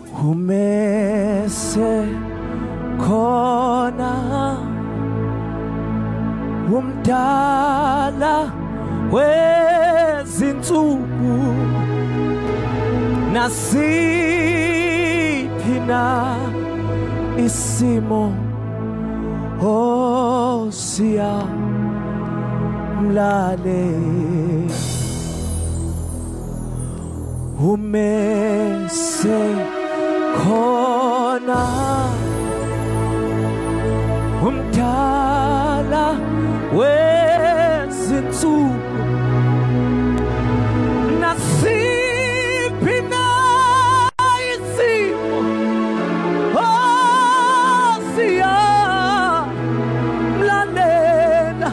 umese khona umdala wezinsuku nasiphi na isimo siya mlale umese khona umdala wezinsuku nasiphi na isimo siya mlalela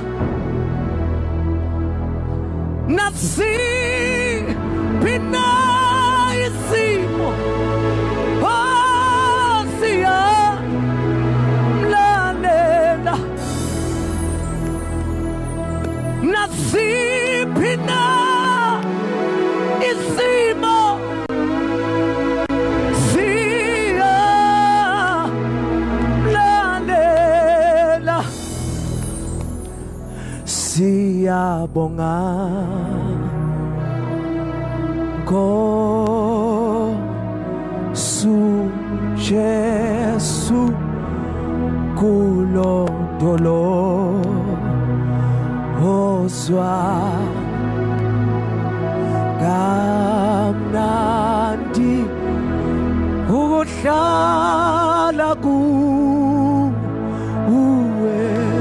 nasiphi na isimo siya mlalela nasiphi na isimo siya mlalela siyabonga Nkosi Jesu kulondolo ozwa kamnandi ukuhlala kuwe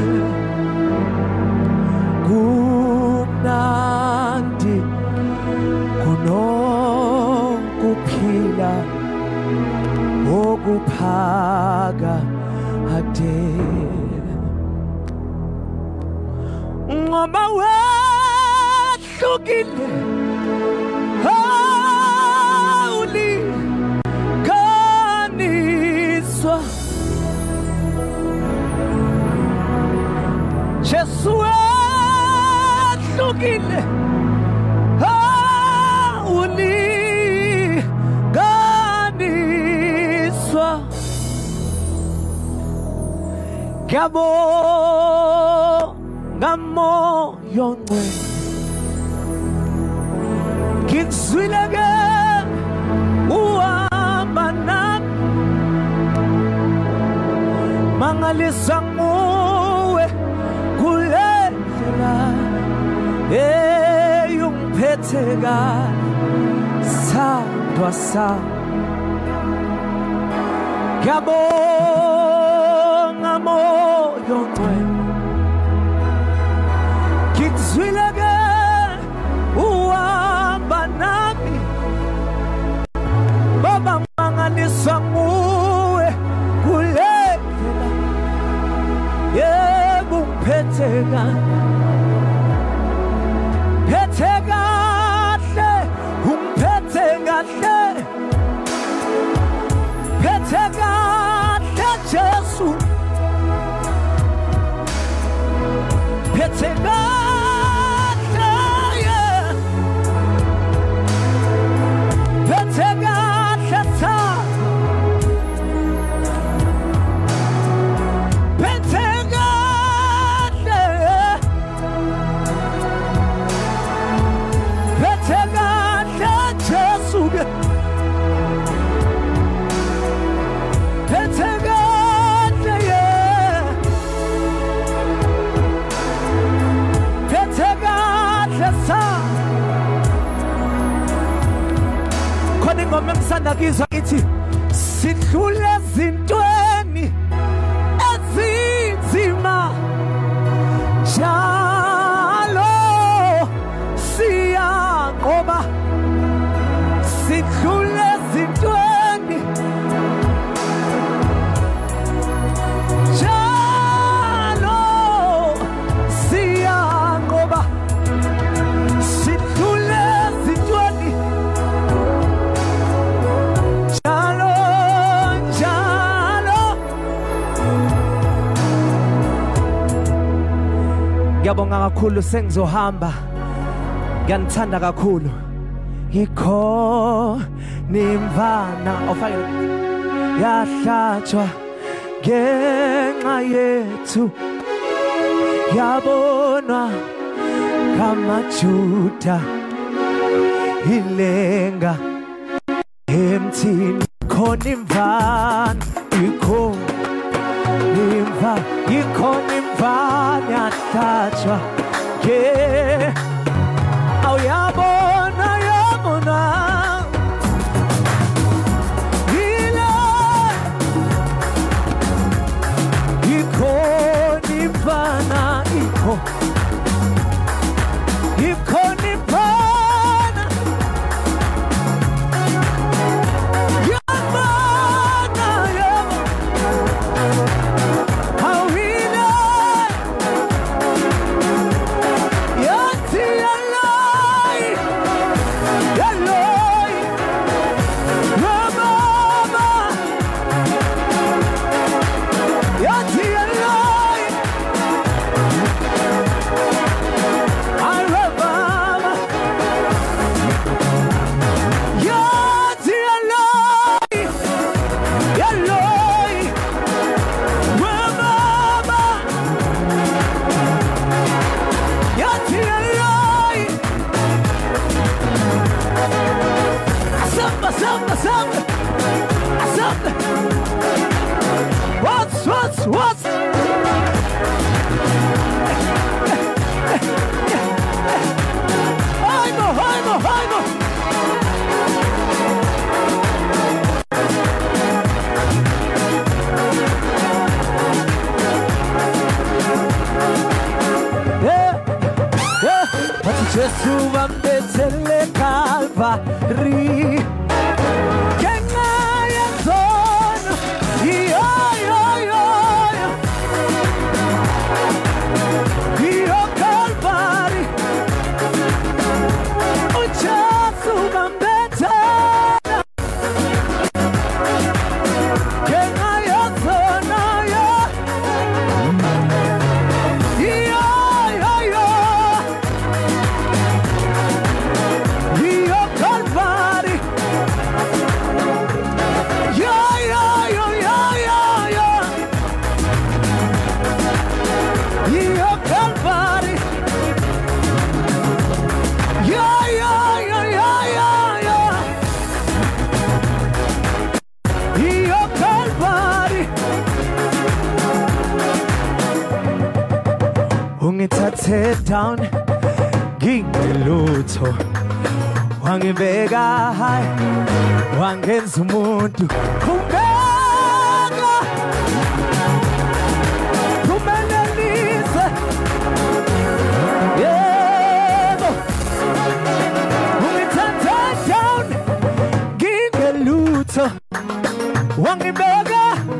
kumnandi kunokuphila okuphaka ade ngoba wehlukile awulinganiswa Jesu wehlukile awulinganiswa ngiyabonga moyo ngcwele ngikuzwile ke uhamba nami mangalisa nguwe kule ndlela ungiphethe kahle sithandwa sami ngiyabonga moyo ngcwele ngikuzwile ke uhamba nami baba mangalisa nguwe kule ndlela yebo ungiphethe kahle phethe kahle ungiphethe kahle phethe kahle Jesu phethe kahle yeah phethe kahle Tata phethe kahle phethe kahle Jesu ngoma ngisanda kizwa ithi sidlule ezintweni ezinzima njalo siyanqoba sidlule ezintweni njalo siyanqoba sidlule ezintweni ngiyabonga kakhulu sengizohamba ngiyanithanda kakhulu ngikho nimvana ofake yahlatshwa ngenxa yethu yabonwa ngamaJuda ilenga emthini khona imvana ikhona imvana yahlatshwa awuyabona ile ikhona imvana ikhona imvana yabona awile yathi yaloi mama yathi yaloi I remember yathi yaloi mama yathi yaloi Samba What's I know Wathi Jesu wambethele Calvary ngenxa yezono iyo Calvary uJesu wambethele ngenxa yezono ungithathe down ngingelutho wangibeka high wangenza umuntu kumenelise yebo ungithathe down ngingelutho wangibeka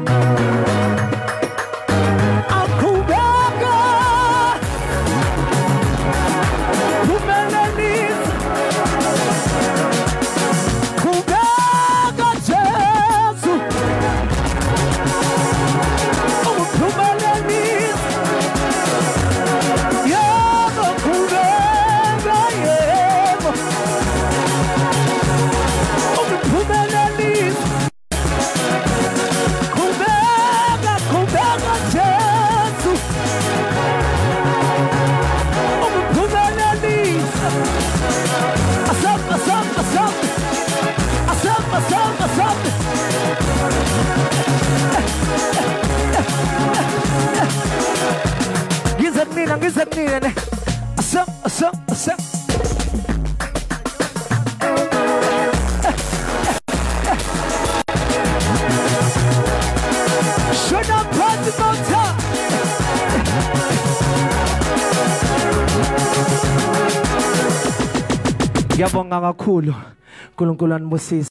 Ngizanini asam shona phansi motha ngiyabonga kakhulu uNkulunkulu anibusise